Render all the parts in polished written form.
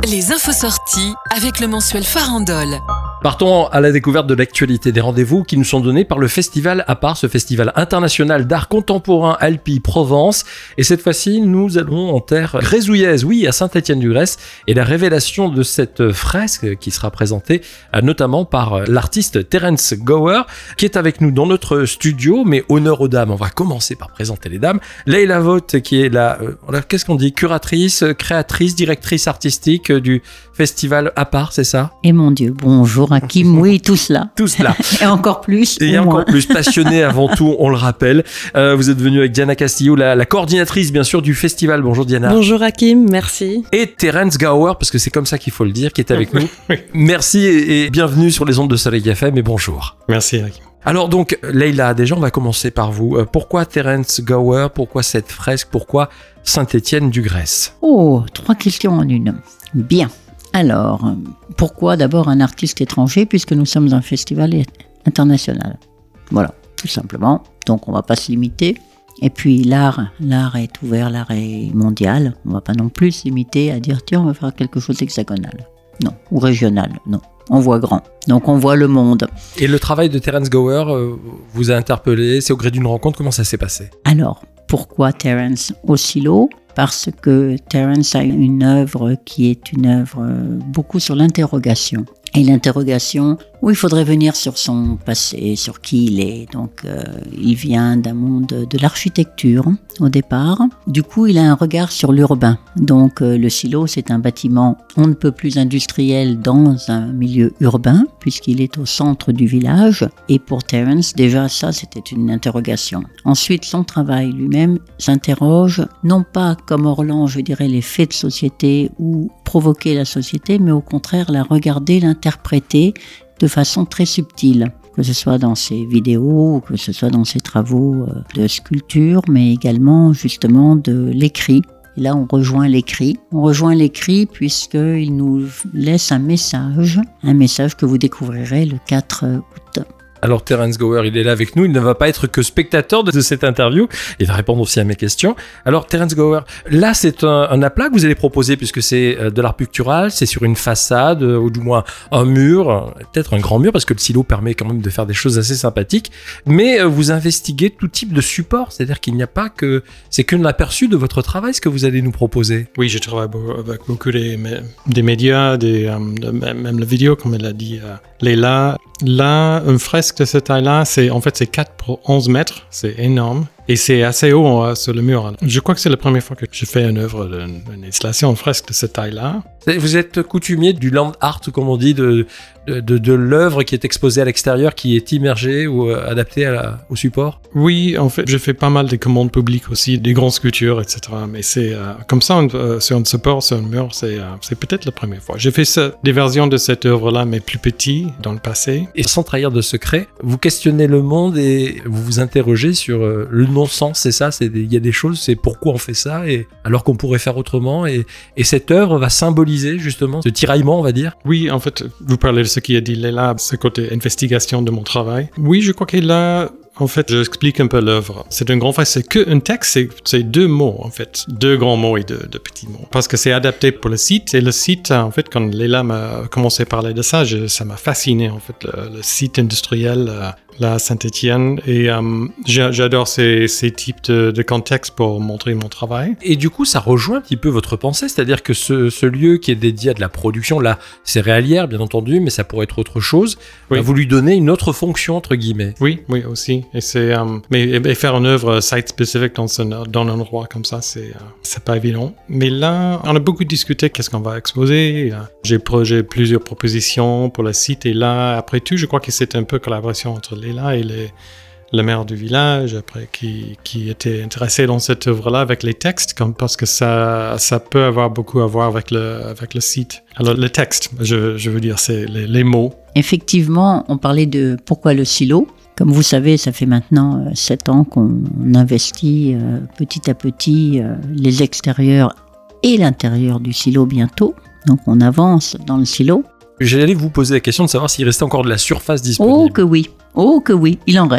Les infos sorties avec le mensuel Farandole. Partons à la découverte de l'actualité des rendez-vous qui nous sont donnés par le festival APAR, ce festival international d'art contemporain Alpi-Provence. Et cette fois-ci, nous allons en terre grésouillaise, oui, à Saint-Étienne-du-Grèce. Et la révélation de cette fresque qui sera présentée notamment par l'artiste Terence Gower, qui est avec nous dans notre studio. Mais honneur aux dames, on va commencer par présenter les dames. Leïla Vogt, qui est la, qu'est-ce qu'on dit, curatrice, créatrice, directrice artistique du festival APAR, c'est ça? Et mon Dieu, bonjour Hakim, oui, tout cela. Tout cela. Et encore plus. Et encore plus, passionné avant tout, on le rappelle. Vous êtes venu avec Diana Castillo, la coordinatrice bien sûr du festival. Bonjour Diana. Bonjour Hakim, merci. Et Terence Gower, parce que c'est comme ça qu'il faut le dire, qui est avec nous. Merci et bienvenue sur les ondes de Soleil FM et bonjour. Merci Hakim. Alors donc, Leïla, déjà on va commencer par vous. Pourquoi Terence Gower? Pourquoi cette fresque? Pourquoi Saint-Étienne-du-Grèce? Oh, 3 questions en une. Bien. Alors, pourquoi d'abord un artiste étranger puisque nous sommes un festival international? Voilà, tout simplement. Donc on ne va pas se limiter. Et puis l'art est ouvert, l'art est mondial. On ne va pas non plus se limiter à dire tiens, on va faire quelque chose d'hexagonal. Non, ou régional, non. On voit grand, donc on voit le monde. Et le travail de Terence Gower vous a interpellé, c'est au gré d'une rencontre, comment ça s'est passé? Alors, pourquoi Terence au silo? Parce que Terence a une œuvre qui est une œuvre beaucoup sur l'interrogation. Et l'interrogation, où il faudrait venir sur son passé, sur qui il est. Donc, il vient d'un monde de l'architecture au départ. Du coup, il a un regard sur l'urbain. Donc, le silo, c'est un bâtiment on ne peut plus industriel dans un milieu urbain, puisqu'il est au centre du village. Et pour Terence, déjà, ça, c'était une interrogation. Ensuite, son travail lui-même s'interroge, non pas comme Orlan, je dirais, les faits de société ou provoquer la société, mais au contraire, la regarder, l'interpréter de façon très subtile, que ce soit dans ses vidéos, ou que ce soit dans ses travaux de sculpture, mais également justement de l'écrit. Et là, on rejoint l'écrit. On rejoint l'écrit puisqu'il nous laisse un message que vous découvrirez le 4 août. Alors Terence Gower, il est là avec nous, il ne va pas être que spectateur de cette interview, il va répondre aussi à mes questions. Alors Terence Gower, là c'est un aplat que vous allez proposer puisque c'est de l'art pictural, c'est sur une façade ou du moins un mur, peut-être un grand mur parce que le silo permet quand même de faire des choses assez sympathiques, mais vous investiguez tout type de support, c'est-à-dire qu'il n'y a pas que, c'est qu'un aperçu de votre travail ce que vous allez nous proposer. Oui, je travaille avec beaucoup des médias, même la vidéo comme elle a dit Leïla. Là, une fresque de cette taille-là, c'est 4 pour 11 mètres, c'est énorme. Et c'est assez haut sur le mur. Je crois que c'est la première fois que je fais une œuvre, une installation, une fresque de cette taille-là. Vous êtes coutumier du land art, comme on dit, de l'œuvre qui est exposée à l'extérieur, qui est immergée ou adaptée au support? Oui, en fait, je fais pas mal de commandes publiques aussi, des grandes sculptures, etc. Mais c'est comme ça, sur un support, sur un mur, c'est peut-être la première fois. J'ai fait des versions de cette œuvre-là, mais plus petites dans le passé. Et sans trahir de secret, vous questionnez le monde et vous vous interrogez sur le non-sens, c'est ça? Il y a des choses, c'est pourquoi on fait ça, et alors qu'on pourrait faire autrement. Et cette œuvre va symboliser justement ce tiraillement, on va dire. Oui, en fait, vous parlez de ce qu'il a dit Leïla, ce côté investigation de mon travail. Oui, je crois qu'il a... En fait, j'explique un peu l'œuvre. C'est un grand fait, c'est qu'un texte, c'est 2 mots, en fait. 2 grands mots et 2 petits mots. Parce que c'est adapté pour le site. Et le site, en fait, quand Leïla m'a commencé à parler de ça, ça m'a fasciné, en fait, le site industriel, là, à Saint-Étienne. Et j'adore ces types de contextes pour montrer mon travail. Et du coup, ça rejoint un petit peu votre pensée. C'est-à-dire que ce lieu qui est dédié à de la production, là, céréalière, bien entendu, mais ça pourrait être autre chose. Oui. Vous lui donnez une autre fonction, entre guillemets. Oui, aussi. Et c'est mais faire une œuvre site spécifique dans un endroit comme ça, c'est pas évident. Mais là, on a beaucoup discuté qu'est-ce qu'on va exposer. J'ai plusieurs propositions pour le site et là, après tout, je crois que c'est un peu collaboration entre Leïla et le maire du village, après qui était intéressé dans cette œuvre-là avec les textes, parce que ça peut avoir beaucoup à voir avec le site. Alors le texte, je veux dire, c'est les mots. Effectivement, on parlait de pourquoi le silo. Comme vous savez, ça fait maintenant 7 ans qu'on investit petit à petit les extérieurs et l'intérieur du silo bientôt. Donc on avance dans le silo. J'allais vous poser la question de savoir s'il restait encore de la surface disponible. Oh que oui, il en reste.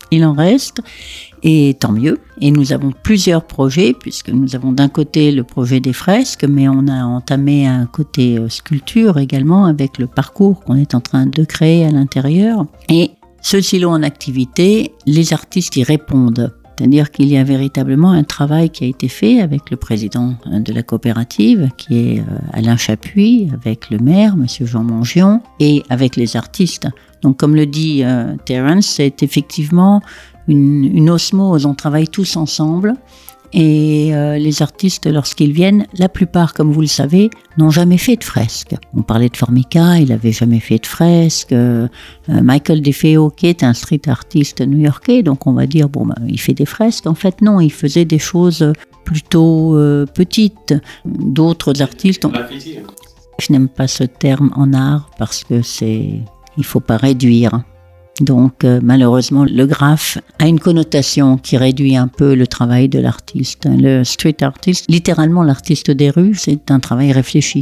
Il en reste, et tant mieux. Et nous avons plusieurs projets, puisque nous avons d'un côté le projet des fresques, mais on a entamé un côté sculpture également, avec le parcours qu'on est en train de créer à l'intérieur. Et ce silo en activité, les artistes y répondent. C'est-à-dire qu'il y a véritablement un travail qui a été fait avec le président de la coopérative, qui est Alain Chapuis, avec le maire, M. Jean Mongion, et avec les artistes. Donc, comme le dit Terence, c'est effectivement une osmose. On travaille tous ensemble. Et les artistes, lorsqu'ils viennent, la plupart, comme vous le savez, n'ont jamais fait de fresque. On parlait de Formica, il n'avait jamais fait de fresque. Michael DeFeo, qui est un street artiste new-yorkais, donc on va dire, il fait des fresques. En fait, non, il faisait des choses plutôt petites. D'autres artistes... Je n'aime pas ce terme en art parce que il ne faut pas réduire. Donc malheureusement, le graphe a une connotation qui réduit un peu le travail de l'artiste. Le street artist, littéralement l'artiste des rues, c'est un travail réfléchi.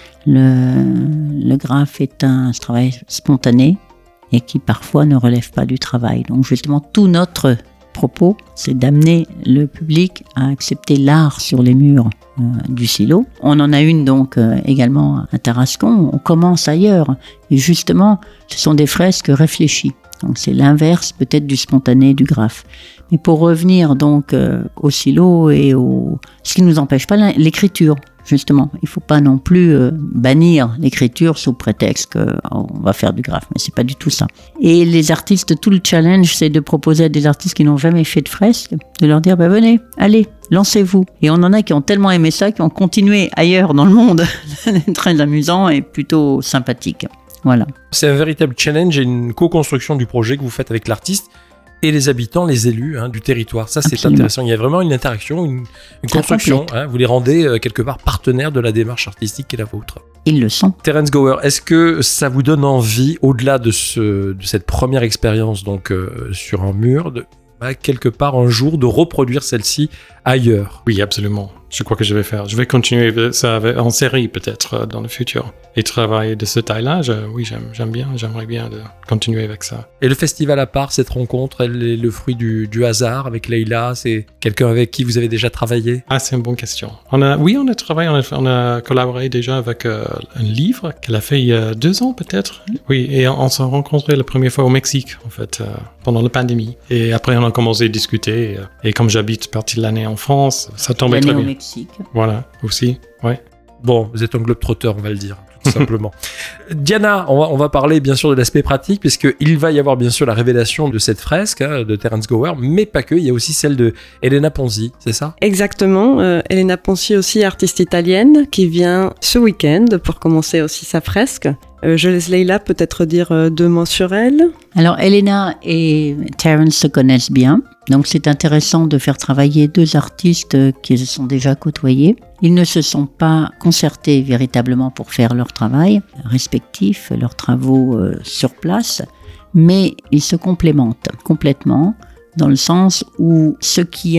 Le graphe est un travail spontané et qui parfois ne relève pas du travail. Donc justement, tout notre propos, c'est d'amener le public à accepter l'art sur les murs du silo. On en a une donc également à Tarascon. On commence ailleurs et justement, ce sont des fresques réfléchies. Donc c'est l'inverse peut-être du spontané du graphe. Mais pour revenir donc au silo et ce qui ne nous empêche pas l'écriture, justement. Il ne faut pas non plus bannir l'écriture sous prétexte qu'on va faire du graphe, mais ce n'est pas du tout ça. Et les artistes, tout le challenge, c'est de proposer à des artistes qui n'ont jamais fait de fresque, de leur dire venez, allez, lancez-vous. Et on en a qui ont tellement aimé ça, qui ont continué ailleurs dans le monde. C'est très amusant et plutôt sympathique. Voilà. C'est un véritable challenge et une co-construction du projet que vous faites avec l'artiste et les habitants, les élus du territoire. Ça, c'est Absolument. intéressant. Il y a vraiment une interaction, une construction. Vous les rendez quelque part partenaires de la démarche artistique qui est la vôtre. Ils le sont. Terence Gower, est-ce que ça vous donne envie, au-delà de cette première expérience donc sur un mur, quelque part un jour de reproduire celle-ci ailleurs? Oui, absolument. Je crois que je vais faire. Je vais continuer ça en série peut-être dans le futur. Et travailler de ce taille-là, oui, j'aime bien. J'aimerais bien de continuer avec ça. Et le festival à part, cette rencontre, elle est le fruit du hasard avec Leïla? C'est quelqu'un avec qui vous avez déjà travaillé? Ah, c'est une bonne question. On a travaillé, on a collaboré déjà avec un livre qu'elle a fait il y a 2 ans peut-être. Oui, et on s'est rencontrés la première fois au Mexique, en fait, pendant la pandémie. Et après, on a commencé à discuter. Et comme j'habite partie de l'année en France, ça tombait très bien. Au Mexique. Voilà, aussi, ouais. Bon, vous êtes un globe-trotter, on va le dire, tout simplement. Diana, on va parler bien sûr de l'aspect pratique, puisqu'il va y avoir bien sûr la révélation de cette fresque de Terence Gower, mais pas que, il y a aussi celle de Elena Ponzi, c'est ça? Exactement, Elena Ponzi aussi, artiste italienne, qui vient ce week-end pour commencer aussi sa fresque. Je laisse Leïla peut-être dire 2 mots sur elle. Alors, Elena et Terence se connaissent bien. Donc, c'est intéressant de faire travailler 2 artistes qui se sont déjà côtoyés. Ils ne se sont pas concertés véritablement pour faire leur travail respectif, leurs travaux sur place, mais ils se complémentent complètement dans le sens où ce qui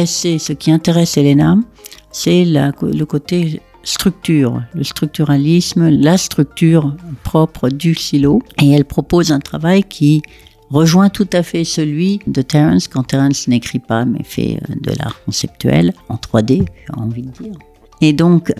intéresse Elena, c'est le côté structure, le structuralisme, la structure propre du silo. Et elle propose un travail qui rejoint tout à fait celui de Terence, quand Terence n'écrit pas, mais fait de l'art conceptuel, en 3D, j'ai envie de dire. Et donc,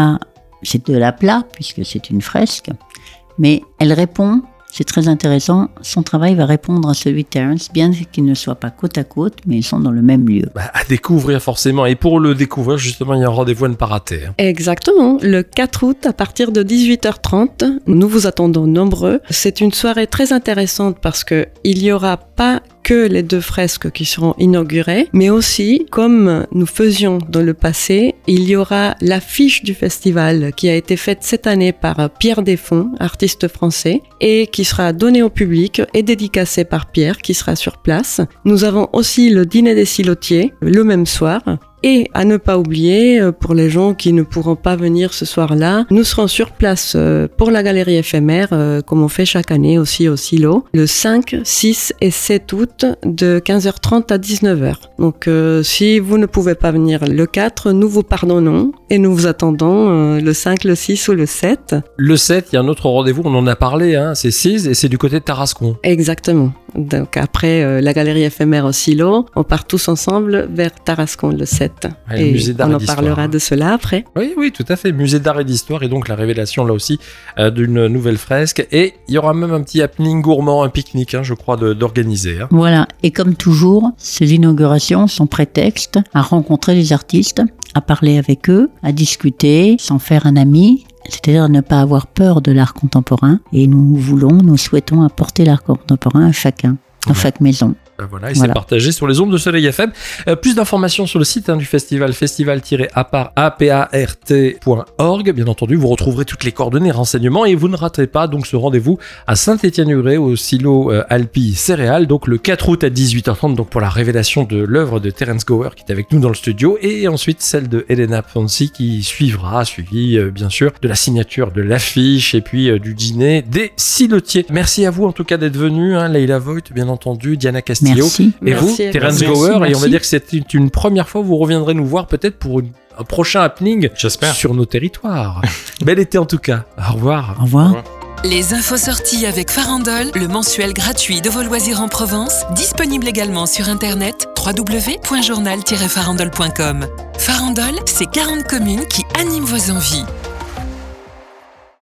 c'est de l'aplat, puisque c'est une fresque, mais elle répond, c'est très intéressant, son travail va répondre à celui de Terence, bien qu'ils ne soient pas côte à côte, mais ils sont dans le même lieu. À découvrir forcément, et pour le découvrir, justement, il y a un rendez-vous à ne pas rater. Exactement, le 4 août à partir de 18h30, nous vous attendons nombreux. C'est une soirée très intéressante parce qu'il n'y aura pas que les 2 fresques qui seront inaugurées, mais aussi, comme nous faisions dans le passé, il y aura l'affiche du festival qui a été faite cette année par Pierre Desfonds, artiste français, et qui sera donnée au public et dédicacée par Pierre, qui sera sur place. Nous avons aussi le dîner des silotiers, le même soir, Et à ne pas oublier, pour les gens qui ne pourront pas venir ce soir-là, nous serons sur place pour la galerie éphémère, comme on fait chaque année aussi au Silo, le 5, 6 et 7 août de 15h30 à 19h. Donc si vous ne pouvez pas venir le 4, nous vous pardonnons et nous vous attendons le 5, le 6 ou le 7. Le 7, il y a un autre rendez-vous, on en a parlé, hein, c'est 6 et c'est du côté de Tarascon. Exactement. Donc après la galerie éphémère au Silo, on part tous ensemble vers Tarascon le 7. Ouais, le musée d'art on et en d'histoire. parlera de cela après. Oui, tout à fait. Musée d'art et d'histoire et donc la révélation là aussi d'une nouvelle fresque. Et il y aura même un petit happening gourmand, un pique-nique, hein, je crois, d'organiser. Hein. Voilà. Et comme toujours, ces inaugurations sont prétexte à rencontrer les artistes, à parler avec eux, à discuter, s'en faire un ami. C'est-à-dire ne pas avoir peur de l'art contemporain. Et nous souhaitons apporter l'art contemporain à chacun, dans chaque maison. Voilà, et c'est partagé sur les ondes de Soleil FM. Plus d'informations sur le site du festival, festival-apart.org. Bien entendu, vous retrouverez toutes les coordonnées, renseignements, et vous ne raterez pas donc ce rendez-vous à Saint-Étienne-du-Grès au silo Alpi Céréales, donc le 4 août à 18h30, donc pour la révélation de l'œuvre de Terence Gower qui est avec nous dans le studio, et ensuite celle de Elena Ponzi qui suivra, suivi bien sûr de la signature de l'affiche et puis du dîner des silotiers. Merci à vous en tout cas d'être venus, hein, Leila Voigt, bien entendu, Diana Castillo. Merci. Et vous, Merci. Terence Gower, et on va dire que c'était une première fois où vous reviendrez nous voir peut-être pour un prochain happening J'espère. sur nos territoires. Bel été en tout cas. Au revoir. Au revoir. Au revoir. Les infos sorties avec Farandole, le mensuel gratuit de vos loisirs en Provence, disponible également sur internet www.journal-farandole.com. Farandole, c'est 40 communes qui animent vos envies.